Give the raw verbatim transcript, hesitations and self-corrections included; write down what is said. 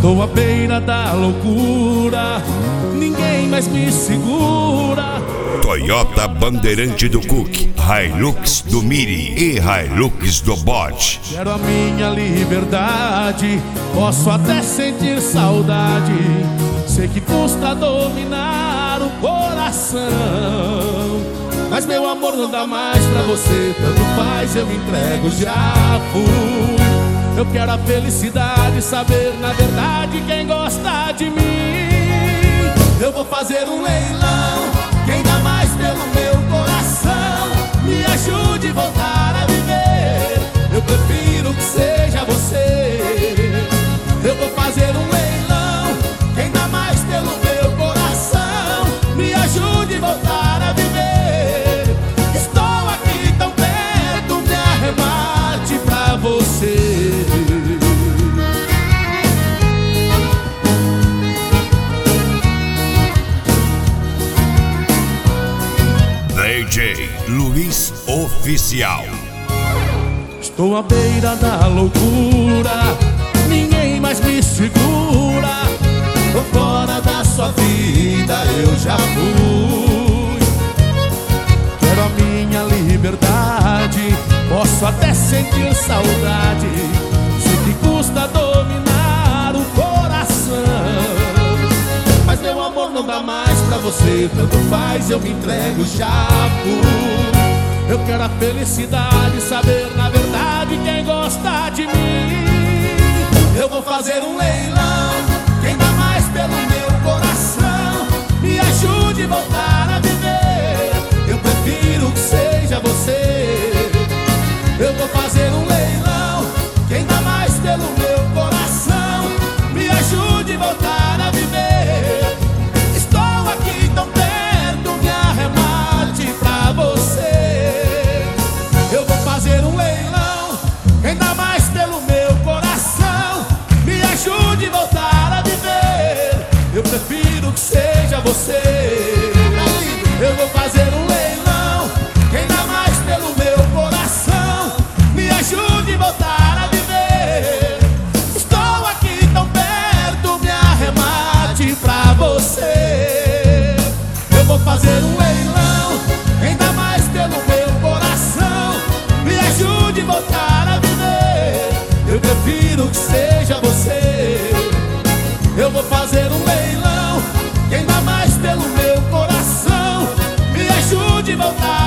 Estou à beira da loucura, ninguém mais me segura. Toyota Bandeirante do Cook, Hilux do Miri e Hilux do Bode. Quero a minha liberdade, posso até sentir saudade. Sei que custa dominar o coração, mas meu amor não dá mais pra você. Tanto faz, eu me entrego, já fui. Eu quero a felicidade, saber na verdade quem gosta de mim. Eu vou fazer um leilão, quem dá mais pelo meu coração, me ajude a voltar a viver. Eu prefiro que seja você. Eu vou fazer um leilão, quem dá mais pelo meu coração, me ajude a voltar a viver. Estou aqui tão perto, me arremate pra você. D J Luiz Oficial. Estou à beira da loucura, ninguém mais me segura. Tô fora da sua vida, eu já fui. Quero a minha liberdade, posso até sentir saudade. Sei que custa dominar o coração, mas meu amor não dá mais pra você. Tanto faz, eu me entrego, já fui. Eu quero a felicidade, saber na verdade quem gosta de mim. Eu vou fazer um leilão, quem dá mais pelo meu coração, me ajude a voltar a viver. Eu prefiro que seja você. Eu vou fazer um leilão, quem dá mais pelo meu coração, me ajude a voltar a viver. Estou aqui tão perto, me arremate pra você. Eu vou fazer um leilão, quem dá mais pelo meu coração, me ajude a voltar a viver. Eu prefiro que seja você. Eu vou fazer um leilão, quem dá mais pelo meu coração, me ajude a voltar a viver. Estou aqui tão perto, me arremate pra você. Eu vou fazer um leilão, quem dá mais pelo meu coração, me ajude a voltar a viver. Eu prefiro que seja você. Eu vou fazer um leilão, quem dá mais pelo meu coração, me ajude a voltar